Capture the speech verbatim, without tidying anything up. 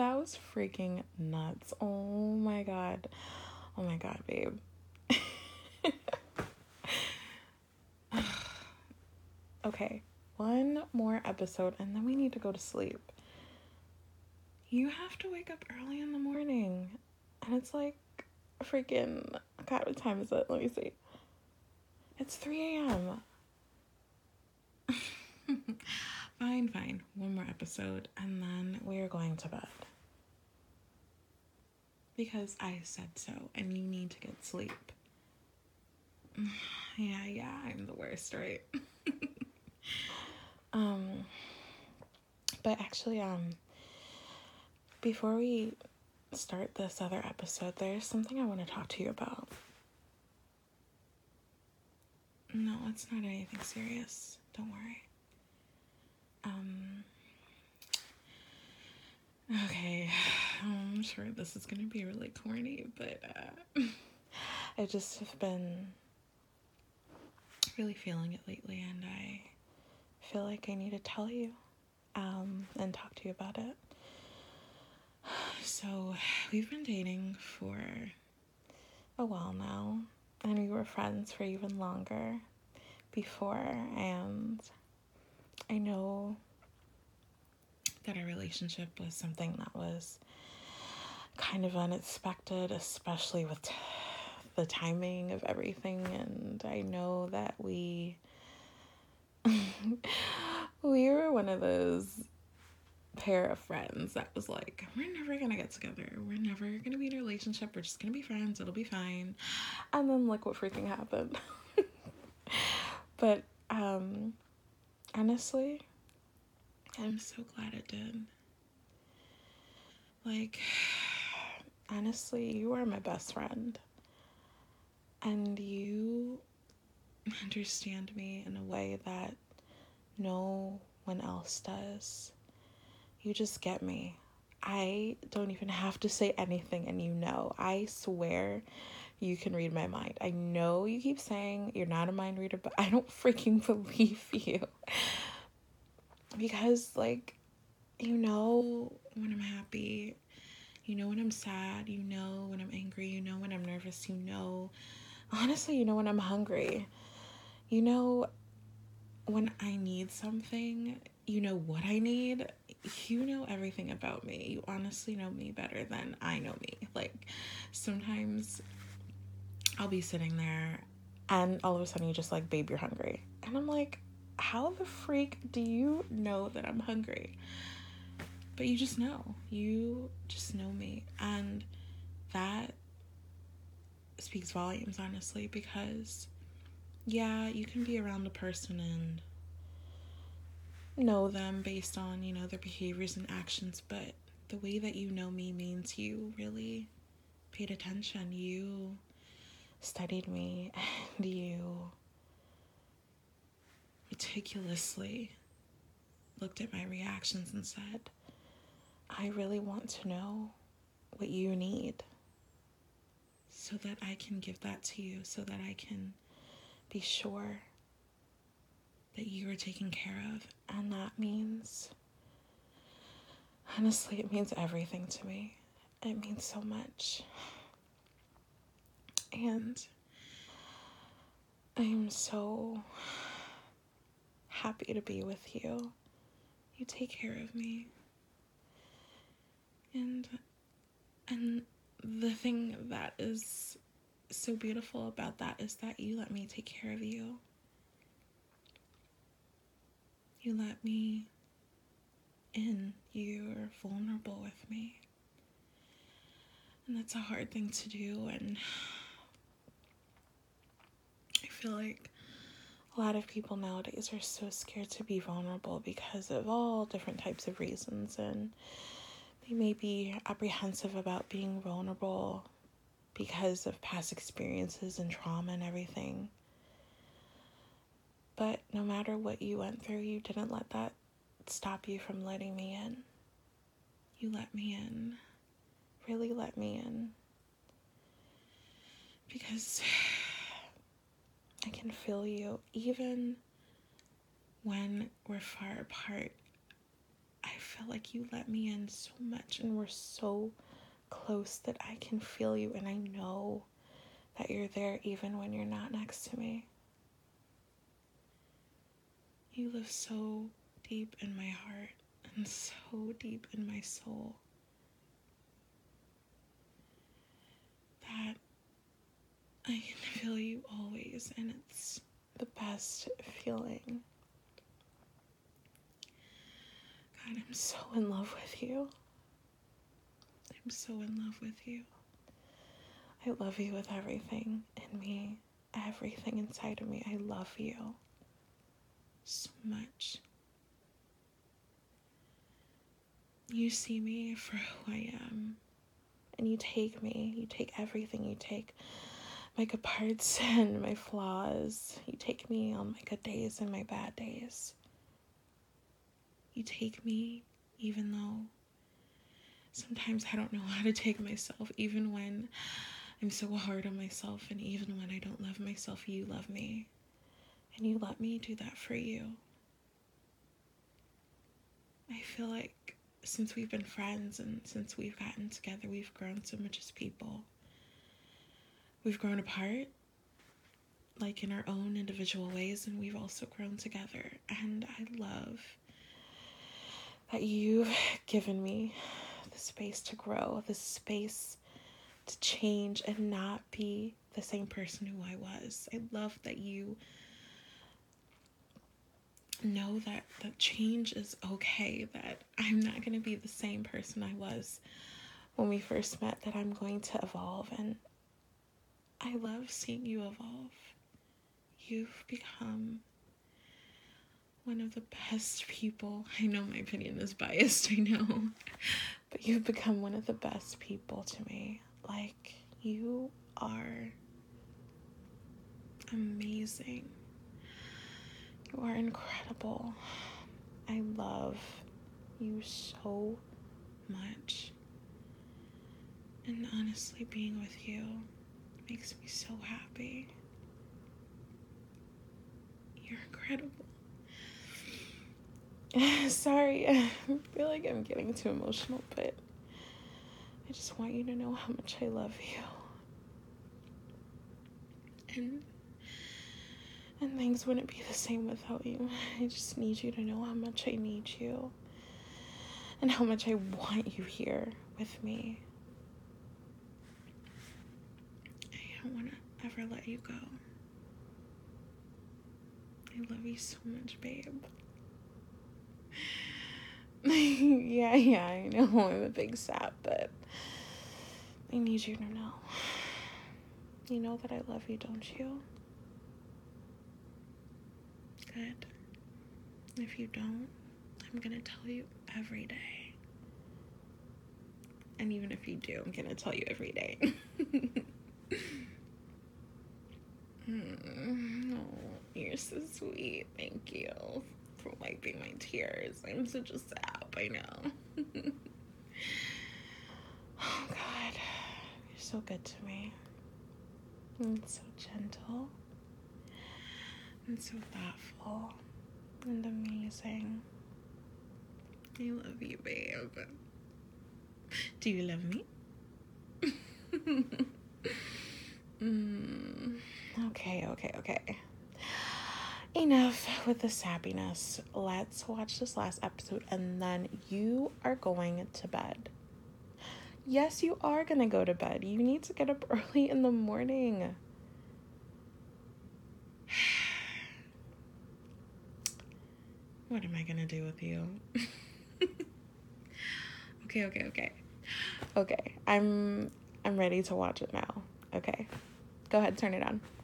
That was freaking nuts. Oh my god. Oh my god, babe. Okay, one more episode and then we need to go to sleep. You have to wake up early in the morning. And it's like freaking, God, what time is it? Let me see. It's three a.m. Fine, fine. One more episode and then we're going to bed. Because I said so and you need to get sleep. Yeah, yeah, I'm the worst, right? um, but actually, um, before we start this other episode, there's something I want to talk to you about. No, it's not anything serious. Don't worry. Um, okay, I'm sure this is going to be really corny, but uh, I just have been really feeling it lately, and I feel like I need to tell you um, and talk to you about it. So, we've been dating for a while now, and we were friends for even longer before, and I know that our relationship was something that was kind of unexpected, especially with t- the timing of everything, and I know that we we were one of those pair of friends that was like, we're never gonna get together, we're never gonna be in a relationship, we're just gonna be friends, it'll be fine. And then look what freaking happened. But um honestly, I'm so glad it did. Like, honestly, you are my best friend, and you understand me in a way that no one else does. You just get me. I don't even have to say anything, and you know. I swear you can read my mind. I know you keep saying you're not a mind reader, but I don't freaking believe you. Because, like, you know when I'm happy, you know when I'm sad, you know when I'm angry, you know when I'm nervous, you know, honestly, you know when I'm hungry. You know when I need something, you know what I need. You know everything about me. You honestly know me better than I know me. Like, sometimes I'll be sitting there and all of a sudden you just like, babe, you're hungry. And I'm like, how the freak do you know that I'm hungry? But you just know. You just know me. And that speaks volumes, honestly, because yeah, you can be around a person and know them based on, you know, their behaviors and actions, but the way that you know me means you really paid attention. You studied me and you meticulously looked at my reactions and said, I really want to know what you need so that I can give that to you, so that I can be sure that you are taken care of. And that means, honestly, it means everything to me. It means so much. And I'm so happy to be with you. You take care of me. And and the thing that is so beautiful about that is that you let me take care of you. You let me in. You're vulnerable with me. And that's a hard thing to do, and I feel like a lot of people nowadays are so scared to be vulnerable because of all different types of reasons, and they may be apprehensive about being vulnerable because of past experiences and trauma and everything. But no matter what you went through, you didn't let that stop you from letting me in. You let me in. Really let me in. Because I can feel you even when we're far apart. I feel like you let me in so much and we're so close that I can feel you and I know that you're there even when you're not next to me. You live so deep in my heart and so deep in my soul that I can feel you always, and it's the best feeling. God, I'm so in love with you. I'm so in love with you. I love you with everything in me, everything inside of me. I love you so much. You see me for who I am, and you take me, you take everything, you take my good parts and my flaws. You take me on my good days and my bad days. You take me even though sometimes I don't know how to take myself, even when I'm so hard on myself, and even when I don't love myself, you love me. And you let me do that for you. I feel like since we've been friends and since we've gotten together, we've grown so much as people. We've grown apart, like in our own individual ways, and we've also grown together. And I love that you've given me the space to grow, the space to change and not be the same person who I was. I love that you know that that change is okay, that I'm not going to be the same person I was when we first met, that I'm going to evolve, and I love seeing you evolve. You've become one of the best people. I know my opinion is biased, I know, but you've become one of the best people to me. Like, you are amazing. You are incredible. I love you so much. And honestly, being with you makes me so happy. You're incredible. Sorry, I feel like I'm getting too emotional, but I just want you to know how much I love you. And and things wouldn't be the same without you. I just need you to know how much I need you. And how much I want you here with me. I don't want to ever let you go. I love you so much, babe. yeah, yeah, I know I'm a big sap, but I need you to know. You know that I love you, don't you? Good. If you don't, I'm gonna tell you every day. And even if you do, I'm gonna tell you every day. mm, oh, you're so sweet. Thank you for wiping my tears. I'm such a sap, I know. Oh God, you're so good to me. And so gentle. And so thoughtful. And amazing. I love you, babe. Do you love me? mm, okay, okay, okay. Enough with the sappiness. Let's watch this last episode and then you are going to bed. Yes, you are gonna go to bed. You need to get up early in the morning. What am I gonna do with you? okay, okay, okay. Okay, I'm I'm ready to watch it now. Okay. Go ahead, turn it on.